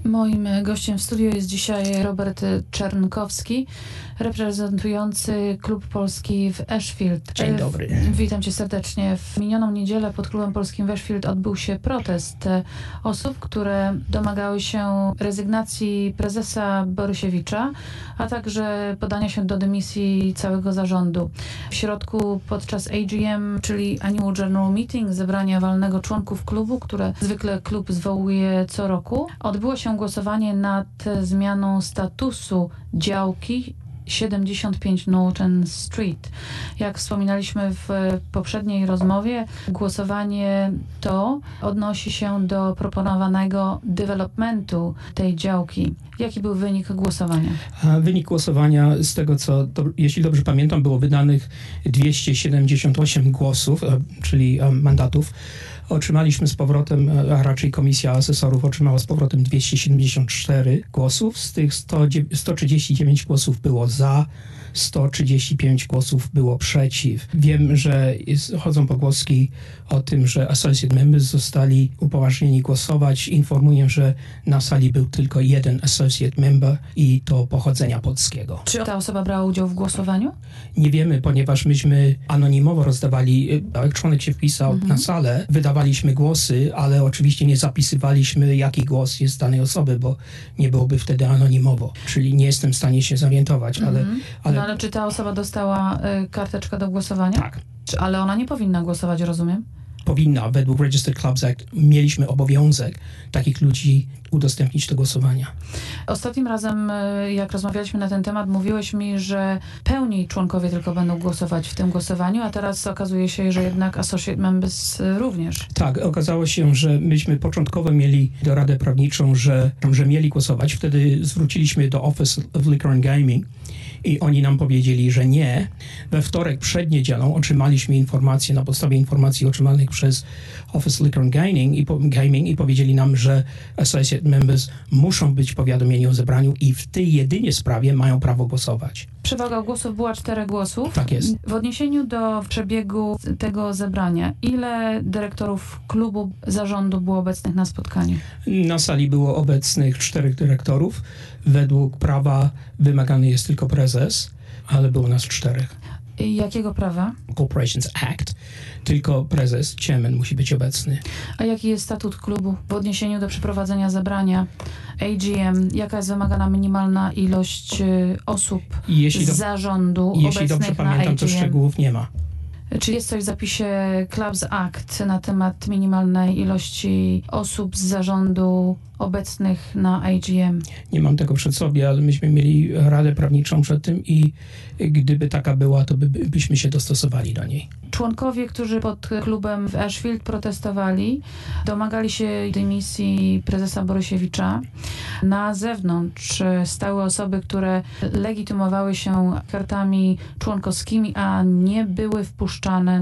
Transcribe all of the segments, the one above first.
Moim gościem w studiu jest dzisiaj Robert Czernkowski, reprezentujący klub polski w Ashfield. Dzień dobry. Witam cię serdecznie. W minioną niedzielę pod klubem polskim w Ashfield odbył się protest osób, które domagały się rezygnacji prezesa Borysiewicza, a także podania się do dymisji całego zarządu. W środku podczas AGM, czyli Annual General Meeting, zebrania walnego członków klubu, które zwykle klub zwołuje co roku, odbyło się głosowanie nad zmianą statusu działki 75 Norton Street. Jak wspominaliśmy w poprzedniej rozmowie, głosowanie to odnosi się do proponowanego developmentu tej działki. Jaki był wynik głosowania? Wynik głosowania, z tego co, jeśli dobrze pamiętam, było wydanych 278 głosów, czyli mandatów. Otrzymaliśmy z powrotem, a raczej Komisja Asesorów otrzymała z powrotem 274 głosów. Z tych 139 głosów było za, 135 głosów było przeciw. Wiem, że chodzą pogłoski o tym, że associate members zostali upoważnieni głosować. Informuję, że na sali był tylko jeden associate member i to pochodzenia polskiego. Czy ta osoba brała udział w głosowaniu? Nie wiemy, ponieważ myśmy anonimowo rozdawali, jak członek się wpisał na salę, wydawaliśmy głosy, ale oczywiście nie zapisywaliśmy, jaki głos jest danej osoby, bo nie byłoby wtedy anonimowo. Czyli nie jestem w stanie się zorientować, ale... No ale czy ta osoba dostała karteczkę do głosowania? Tak. Ale ona nie powinna głosować, rozumiem? Powinna, według Registered Clubs Act mieliśmy obowiązek takich ludzi udostępnić do głosowania. Ostatnim razem, jak rozmawialiśmy na ten temat, mówiłeś mi, że pełni członkowie tylko będą głosować w tym głosowaniu, a teraz okazuje się, że jednak associate members również. Tak, okazało się, że myśmy początkowo mieli radę prawniczą, że mieli głosować. Wtedy zwróciliśmy do Office of Liquor and Gaming i oni nam powiedzieli, że nie. We wtorek przed niedzielą otrzymaliśmy informacje, na podstawie informacji otrzymanych przez Office Liquor and Gaming i powiedzieli nam, że associate members muszą być powiadomieni o zebraniu i w tej jedynie sprawie mają prawo głosować. Przewaga głosów była 4 głosów. Tak jest. W odniesieniu do przebiegu tego zebrania, ile dyrektorów klubu zarządu było obecnych na spotkaniu? Na sali było obecnych 4 dyrektorów. Według prawa wymagany jest tylko prezes, ale było nas 4. I jakiego prawa? Corporations Act. Tylko prezes, chairman musi być obecny. A jaki jest statut klubu w odniesieniu do przeprowadzenia zebrania AGM? Jaka jest wymagana minimalna ilość osób z zarządu jeśli dobrze obecnych na pamiętam, AGM? to szczegółów nie ma. Czy jest coś w zapisie Clubs Act na temat minimalnej ilości osób z zarządu obecnych na AGM? Nie mam tego przed sobie, ale myśmy mieli radę prawniczą przed tym i gdyby taka była, to byśmy się dostosowali do niej. Członkowie, którzy pod klubem w Ashfield protestowali, domagali się dymisji prezesa Borysiewicza. Na zewnątrz stały osoby, które legitymowały się kartami członkowskimi, a nie były wpuszczane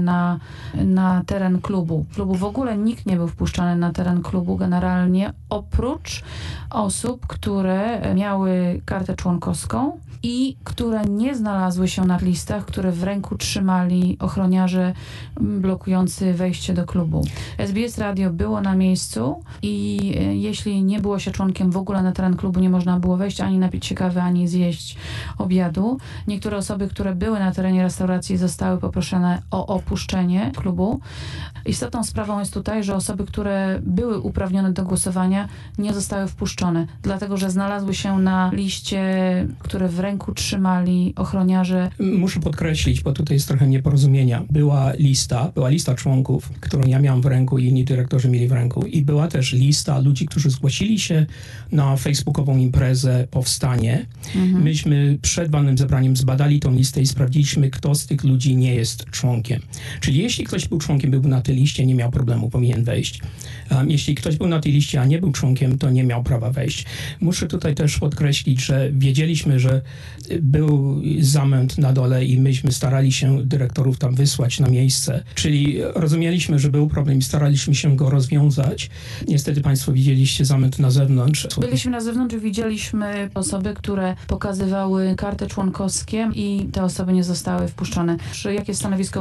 na teren klubu. W ogóle nikt nie był wpuszczany na teren klubu generalnie, oprócz osób, które miały kartę członkowską i które nie znalazły się na listach, które w ręku trzymali ochroniarze blokujący wejście do klubu. SBS Radio było na miejscu i jeśli nie było się członkiem w ogóle na teren klubu, nie można było wejść, ani napić się kawy, ani zjeść obiadu. Niektóre osoby, które były na terenie restauracji, zostały poproszone o opuszczenie klubu. Istotną sprawą jest tutaj, że osoby, które były uprawnione do głosowania, nie zostały wpuszczone, dlatego że znalazły się na liście, które w ręku trzymali ochroniarze. Muszę podkreślić, bo tutaj jest trochę nieporozumienia. Była lista członków, którą ja miałem w ręku i inni dyrektorzy mieli w ręku. I była też lista ludzi, którzy zgłosili się na facebookową imprezę Powstanie. Myśmy przed walnym zebraniem zbadali tą listę i sprawdziliśmy, kto z tych ludzi nie jest członkiem. Czyli jeśli ktoś był członkiem, był na tej liście, nie miał problemu, powinien wejść. Jeśli ktoś był na tej liście, a nie był członkiem, to nie miał prawa wejść. Muszę tutaj też podkreślić, że wiedzieliśmy, że był zamęt na dole i myśmy starali się dyrektorów tam wysłać na miejsce. Czyli rozumieliśmy, że był problem i staraliśmy się go rozwiązać. Niestety państwo widzieliście zamęt na zewnątrz. Byliśmy na zewnątrz i widzieliśmy osoby, które pokazywały karty członkowskie i te osoby nie zostały wpuszczone. Jakie jest stanowisko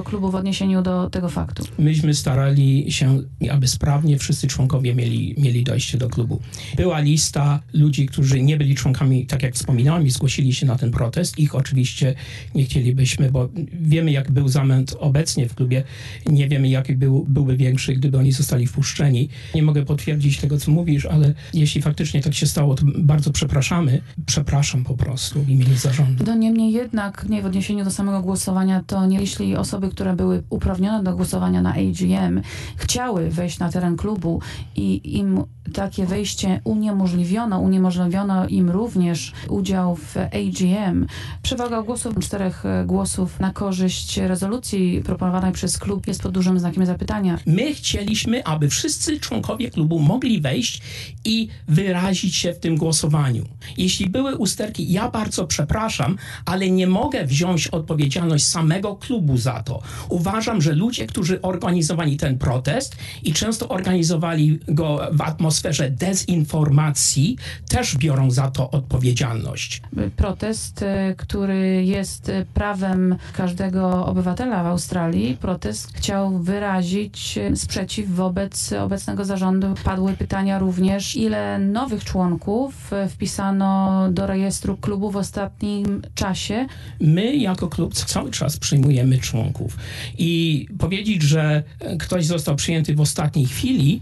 tego klubu w odniesieniu do tego faktu? Myśmy starali się, aby sprawnie wszyscy członkowie mieli dojście do klubu. Była lista ludzi, którzy nie byli członkami, tak jak wspominałem, i zgłosili się na ten protest. Ich oczywiście nie chcielibyśmy, bo wiemy, jak był zamęt obecnie w klubie. Nie wiemy, jaki byłby większy, gdyby oni zostali wpuszczeni. Nie mogę potwierdzić tego, co mówisz, ale jeśli faktycznie tak się stało, to bardzo przepraszamy. Przepraszam po prostu w imieniu zarządu. No niemniej jednak, w odniesieniu do samego głosowania, to nie, jeśli osoby, które były uprawnione do głosowania na AGM, chciały wejść na teren klubu i im takie wejście uniemożliwiono im również udział w AGM. Przewaga głosów, 4 głosów na korzyść rezolucji proponowanej przez klub jest pod dużym znakiem zapytania. My chcieliśmy, aby wszyscy członkowie klubu mogli wejść i wyrazić się w tym głosowaniu. Jeśli były usterki, ja bardzo przepraszam, ale nie mogę wziąć odpowiedzialność samego klubu za to. Uważam, że ludzie, którzy organizowali ten protest i często organizowali go w atmosferze dezinformacji, też biorą za to odpowiedzialność. Protest, który jest prawem każdego obywatela w Australii, protest chciał wyrazić sprzeciw wobec obecnego zarządu. Padły pytania również, ile nowych członków wpisano do rejestru klubu w ostatnim czasie. My jako klub cały czas przyjmujemy członków i powiedzieć, że ktoś został przyjęty w ostatniej chwili,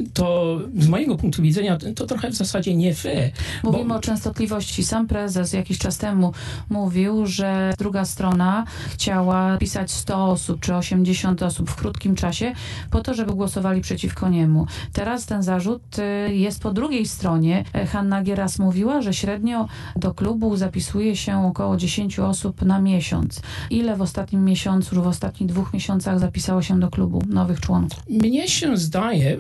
to z mojego punktu widzenia to trochę w zasadzie nie fair. Mówimy o częstotliwości. Sam prezes jakiś czas temu mówił, że druga strona chciała pisać 100 osób czy 80 osób w krótkim czasie po to, żeby głosowali przeciwko niemu. Teraz ten zarzut jest po drugiej stronie. Hanna Gieras mówiła, że średnio do klubu zapisuje się około 10 osób na miesiąc. Ile w ostatnim miesiącu lub w ostatnich 2 miesiącach zapisało się do klubu nowych członków? Mnie się zdaje,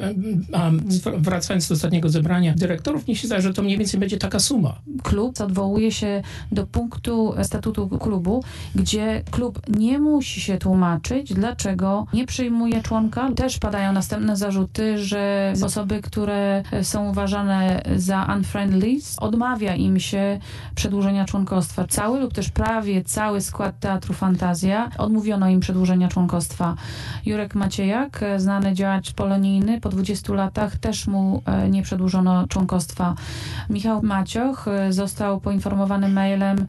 wracając do ostatniego zebrania dyrektorów, mnie się zdaje, że to mniej więcej będzie taka suma. Klub odwołuje się do punktu statutu klubu, gdzie klub nie musi się tłumaczyć, dlaczego nie przyjmuje członka. Też padają następne zarzuty, że osoby, które są uważane za unfriendly, odmawia im się przedłużenia członkostwa. Cały lub też prawie cały skład Teatru Fantazja odmówiono im przedłużenia członkostwa. Jurek Maciejak, znany działacz polonijny, po 20 latach też mu nie przedłużono członkostwa. Michał Macioch został poinformowany mailem,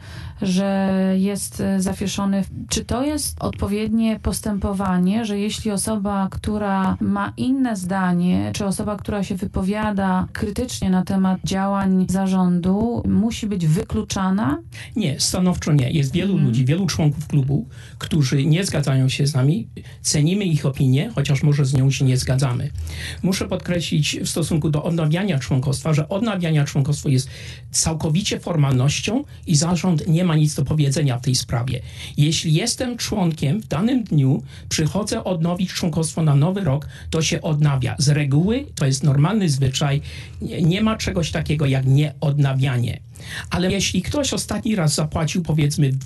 że jest zawieszony. Czy to jest odpowiednie postępowanie, że jeśli osoba, która ma inne zdanie, czy osoba, która się wypowiada krytycznie na temat działań zarządu, musi być wykluczana? Nie, stanowczo nie. Jest wielu ludzi, wielu członków klubu, którzy nie zgadzają się z nami. Cenimy ich opinię, chociaż może z nią się nie zgadzamy. Muszę podkreślić w stosunku do odnawiania członkostwa, że odnawiania członkostwa jest całkowicie formalnością i zarząd nie ma nic do powiedzenia w tej sprawie. Jeśli jestem członkiem w danym dniu, przychodzę odnowić członkostwo na nowy rok, to się odnawia. Z reguły to jest normalny zwyczaj. Nie ma czegoś takiego jak nieodnawianie. Ale jeśli ktoś ostatni raz zapłacił, powiedzmy, w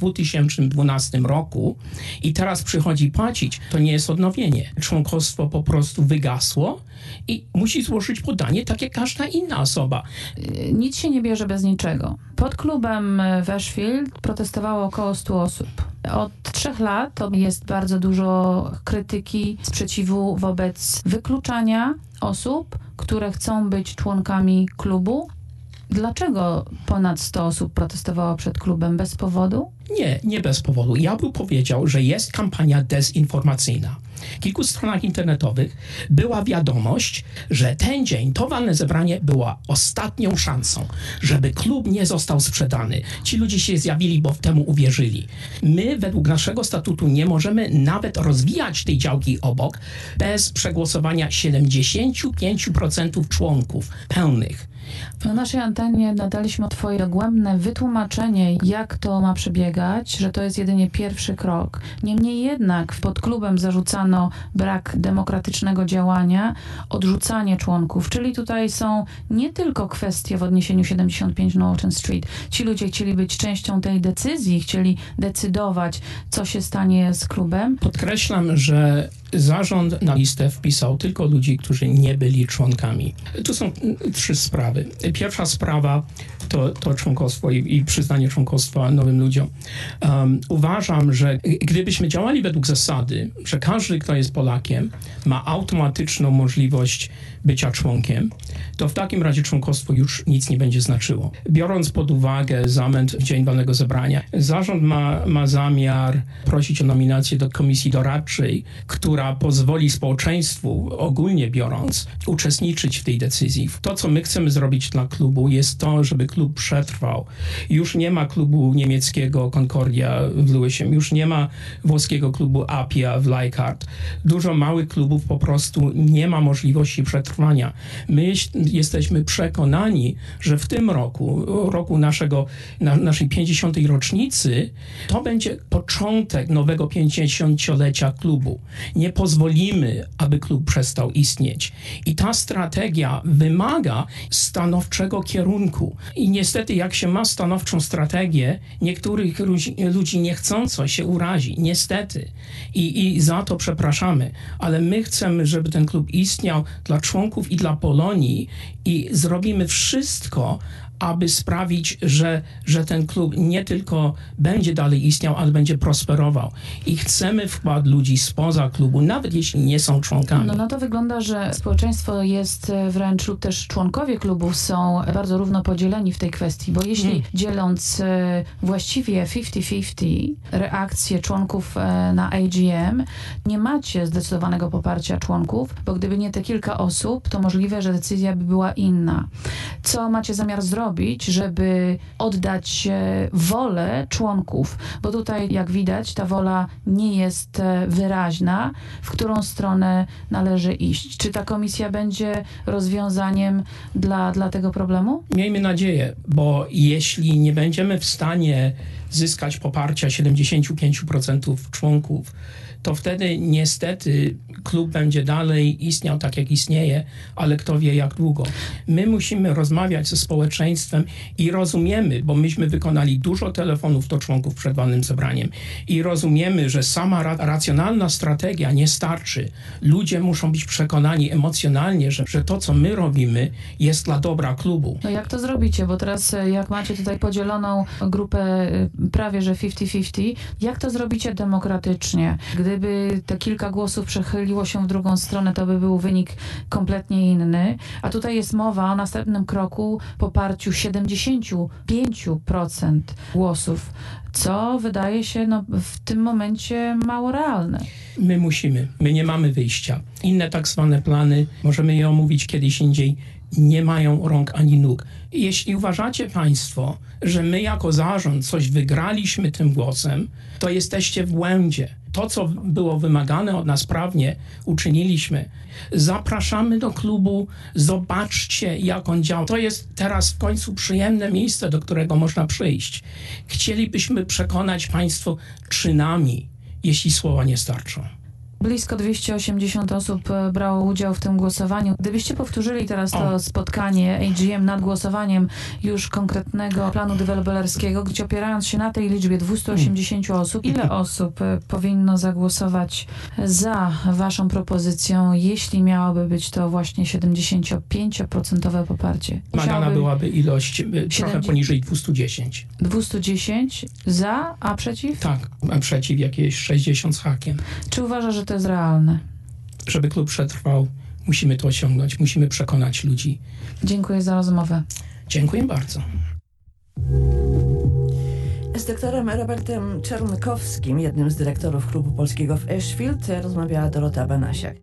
2012 roku i teraz przychodzi płacić, to nie jest odnowienie. Członkostwo po prostu wygasło i musi złożyć podanie, tak jak każda inna osoba. Nic się nie bierze bez niczego. Pod klubem w Ashfield protestowało około 100 osób. Od 3 lat jest bardzo dużo krytyki, sprzeciwu wobec wykluczania osób, które chcą być członkami klubu. Dlaczego ponad 100 osób protestowało przed klubem? Bez powodu? Nie bez powodu. Ja bym powiedział, że jest kampania dezinformacyjna. W kilku stronach internetowych była wiadomość, że ten dzień, to walne zebranie było ostatnią szansą, żeby klub nie został sprzedany. Ci ludzie się zjawili, bo w temu uwierzyli. My według naszego statutu nie możemy nawet rozwijać tej działki obok bez przegłosowania 75% członków pełnych. Na naszej antenie nadaliśmy twoje dogłębne wytłumaczenie, jak to ma przebiegać, że to jest jedynie pierwszy krok. Niemniej jednak pod klubem zarzucano brak demokratycznego działania, odrzucanie członków, czyli tutaj są nie tylko kwestie w odniesieniu 75 Norton Street. Ci ludzie chcieli być częścią tej decyzji, chcieli decydować, co się stanie z klubem. Podkreślam, że zarząd na listę wpisał tylko ludzi, którzy nie byli członkami. Tu są 3 sprawy. Pierwsza sprawa to członkostwo i przyznanie członkostwa nowym ludziom. Uważam, że gdybyśmy działali według zasady, że każdy, kto jest Polakiem, ma automatyczną możliwość bycia członkiem, to w takim razie członkostwo już nic nie będzie znaczyło. Biorąc pod uwagę zamęt w Dzień Walnego Zebrania, zarząd ma zamiar prosić o nominację do komisji doradczej, która pozwoli społeczeństwu, ogólnie biorąc, uczestniczyć w tej decyzji. To, co my chcemy zrobić dla klubu, jest to, żeby klub przetrwał. Już nie ma klubu niemieckiego Concordia w Lewisham, już nie ma włoskiego klubu Appia w Leichhardt. Dużo małych klubów po prostu nie ma możliwości przetrwania. My jesteśmy przekonani, że w tym roku naszej 50. rocznicy, to będzie początek nowego 50-lecia klubu. Nie pozwolimy, aby klub przestał istnieć. I ta strategia wymaga stanowczego kierunku. I niestety, jak się ma stanowczą strategię, niektórych ludzi niechcąco się urazi. Niestety. I za to przepraszamy. Ale my chcemy, żeby ten klub istniał dla członków i dla Polonii i zrobimy wszystko, aby sprawić, że ten klub nie tylko będzie dalej istniał, ale będzie prosperował. I chcemy wkład ludzi spoza klubu, nawet jeśli nie są członkami. No na to wygląda, że społeczeństwo jest wręcz, lub też członkowie klubów są bardzo równo podzieleni w tej kwestii, bo jeśli dzieląc właściwie 50-50 reakcje członków na AGM, nie macie zdecydowanego poparcia członków, bo gdyby nie te kilka osób, to możliwe, że decyzja by była inna. Co macie zamiar zrobić, żeby oddać wolę członków? Bo tutaj, jak widać, ta wola nie jest wyraźna, w którą stronę należy iść. Czy ta komisja będzie rozwiązaniem dla tego problemu? Miejmy nadzieję, bo jeśli nie będziemy w stanie zyskać poparcia 75% członków, to wtedy niestety klub będzie dalej istniał tak, jak istnieje, ale kto wie jak długo. My musimy rozmawiać ze społeczeństwem i rozumiemy, bo myśmy wykonali dużo telefonów do członków przed walnym zebraniem i rozumiemy, że sama racjonalna strategia nie starczy. Ludzie muszą być przekonani emocjonalnie, że to, co my robimy, jest dla dobra klubu. No jak to zrobicie? Bo teraz jak macie tutaj podzieloną grupę prawie że 50-50, jak to zrobicie demokratycznie? Gdyby te kilka głosów przechyliło się w drugą stronę, to by był wynik kompletnie inny. A tutaj jest mowa o następnym kroku, poparciu 75% głosów, co wydaje się w tym momencie mało realne. My nie mamy wyjścia. Inne tak zwane plany, możemy je omówić kiedyś indziej, nie mają rąk ani nóg. Jeśli uważacie państwo, że my jako zarząd coś wygraliśmy tym głosem, to jesteście w błędzie. To, co było wymagane od nas prawnie, uczyniliśmy. Zapraszamy do klubu, zobaczcie, jak on działa. To jest teraz w końcu przyjemne miejsce, do którego można przyjść. Chcielibyśmy przekonać państwo czynami, jeśli słowa nie starczą. Blisko 280 osób brało udział w tym głosowaniu. Gdybyście powtórzyli teraz to spotkanie AGM nad głosowaniem już konkretnego planu deweloperskiego, gdzie opierając się na tej liczbie 280 osób, ile osób powinno zagłosować za waszą propozycją, jeśli miałoby być to właśnie 75% poparcie? Wymagana byłaby ilość trochę poniżej 210. 210 za, a przeciw? Tak, a przeciw jakieś 60 z hakiem. Czy uważasz, że to jest realne? Żeby klub przetrwał, musimy to osiągnąć, musimy przekonać ludzi. Dziękuję za rozmowę. Dziękuję bardzo. Z doktorem Robertem Czarnkowskim, jednym z dyrektorów Klubu Polskiego w Ashfield, rozmawiała Dorota Banasiak.